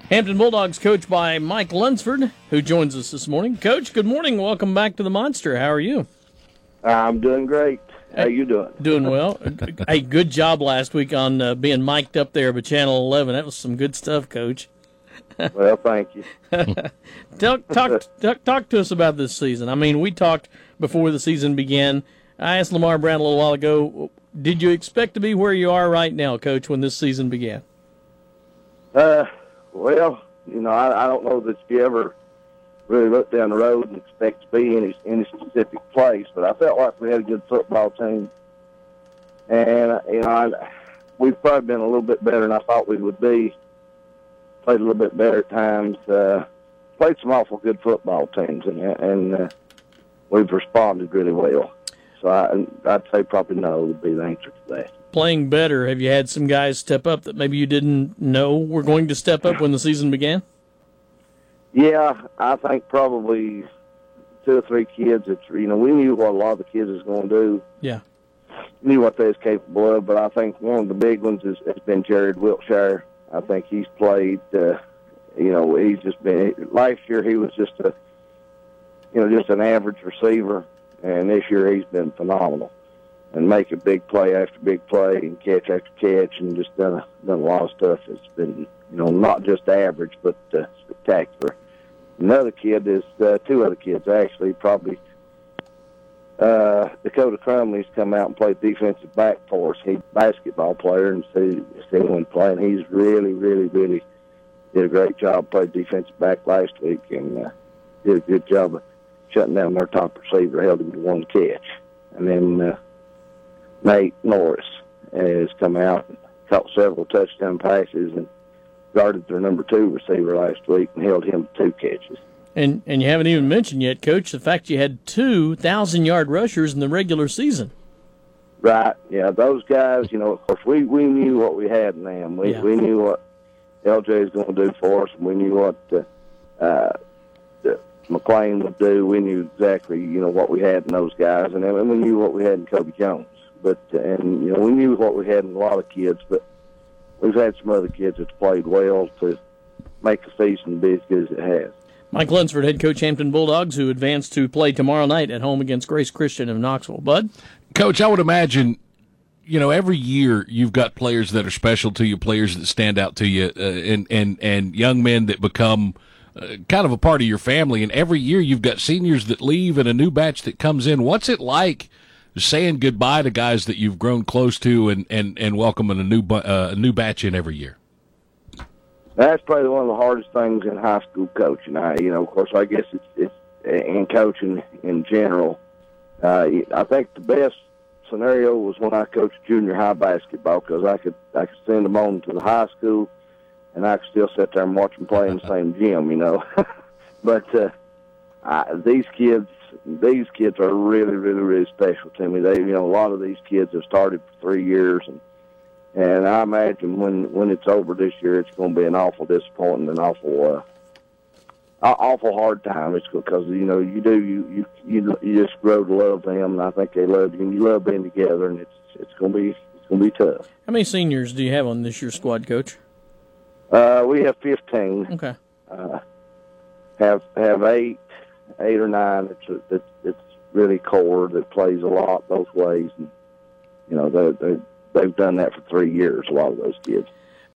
Hampton Bulldogs coached by Mike Lunsford, who joins us this morning. Coach, good morning. Welcome back to the Monster. How are you? I'm doing great. How you doing? Doing well. Hey, good job last week on being mic'd up there by Channel 11. That was some good stuff, Coach. Well, thank you. Talk to us about this season. I mean, we talked before the season began. I asked Lamar Brown a little while ago, did you expect to be where you are right now, Coach, when this season began? Well, I don't know that you ever really look down the road and expect to be in any specific place, but I felt like we had a good football team. And, we've probably been a little bit better than I thought we would be. Played a little bit better at times. Played some awful good football teams, and we've responded really well. So I'd say probably no would be the answer to that. Playing better, have you had some guys step up that maybe you didn't know were going to step up when the season began? Yeah, I think probably 2 or 3 kids that, we knew what a lot of the kids was going to do. Yeah. Knew what they was capable of, but I think one of the big ones has been Jared Wiltshire. I think he's played, he's just been, last year he was just just an average receiver, and this year he's been phenomenal. And making big play after big play and catch after catch, and just done a lot of stuff that's been, not just average, but spectacular. Another kid is 2 other kids, actually, probably. Dakota Crumley's come out and played defensive back for us. He's a basketball player, and see him playing. He's really, really, really did a great job. Played defensive back last week, and did a good job of shutting down their top receiver. Held him to 1 catch, and then Nate Norris has come out and caught several touchdown passes and guarded their number 2 receiver last week and held him to 2 catches. And you haven't even mentioned yet, Coach, the fact you had 2 1,000-yard rushers in the regular season. Right, yeah, those guys, of course, we knew what we had in them. We knew what LJ was going to do for us, and we knew what McLean would do. We knew exactly, what we had in those guys, and we knew what we had in Kobe Jones. We knew what we had in a lot of kids, but we've had some other kids that's played well to make the season be as good as it has. Mike Lunsford, head coach, Hampton Bulldogs, who advanced to play tomorrow night at home against Grace Christian of Knoxville. Bud? Coach, I would imagine, every year you've got players that are special to you, players that stand out to you, and young men that become kind of a part of your family. And every year you've got seniors that leave and a new batch that comes in. What's it like saying goodbye to guys that you've grown close to and welcoming a new batch in every year? That's probably one of the hardest things in high school coaching. Of course, I guess it's in coaching in general. I think the best scenario was when I coached junior high basketball, because I could send them on to the high school, and I could still sit there and watch them play in the same gym, But these kids are really, really, really special to me. They, a lot of these kids have started for 3 years, and I imagine when it's over this year, it's going to be an awful disappointment, an awful hard time. It's because you just grow to love them, and I think they love you, and you love being together, and it's going to be tough. How many seniors do you have on this year's squad, Coach? We have 15. Okay. Have 8 or 9. It's really core that plays a lot both ways, and they've done that for 3 years, a lot of those kids.